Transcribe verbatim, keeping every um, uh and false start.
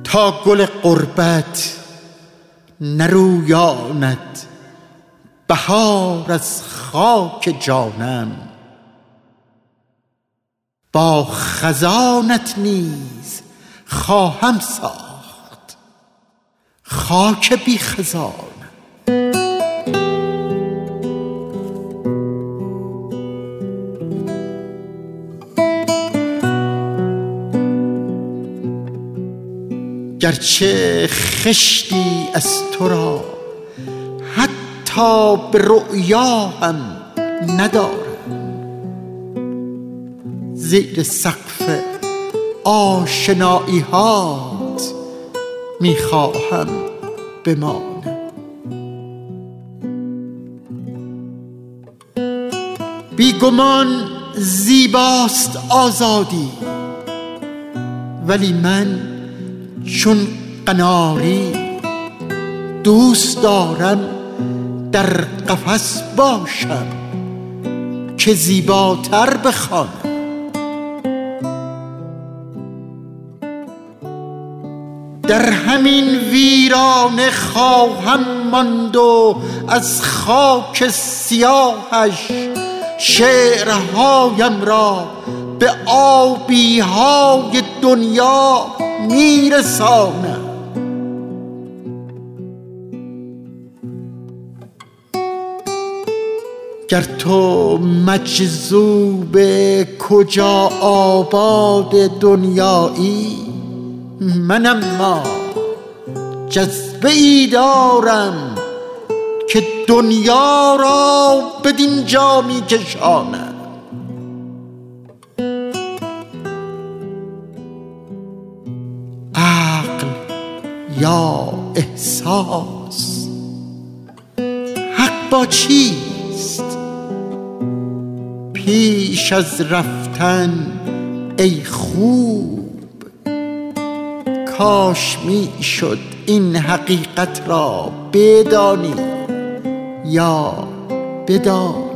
تا گل غربت نرویاند بهار از خاک جانم. با خزانت نیز خواهم ساخت خاک بی خزان. گرچه خشتی از تو را حتی به رؤیا هم ندارم، زیر سقف آشنایی هات میخواهم بمانم. بیگمان زیباست آزادی، ولی من چون قناری دوست دارم در قفس باشم که زیباتر بخوانم. در همین ویرانه خواهم ماند و از خاک سیاهش شعرهایم را به آبی های دنیا میرسانم. گر تو مجذوب کجا آباد دنیایی، من اما جذبه ای دارم که دنیا را بدین جا می کشانم. عقل یا احساس، حق با چیست؟ پیش از رفتن ای خوب کاش می شد این حقیقت را بدانی یا بدانی.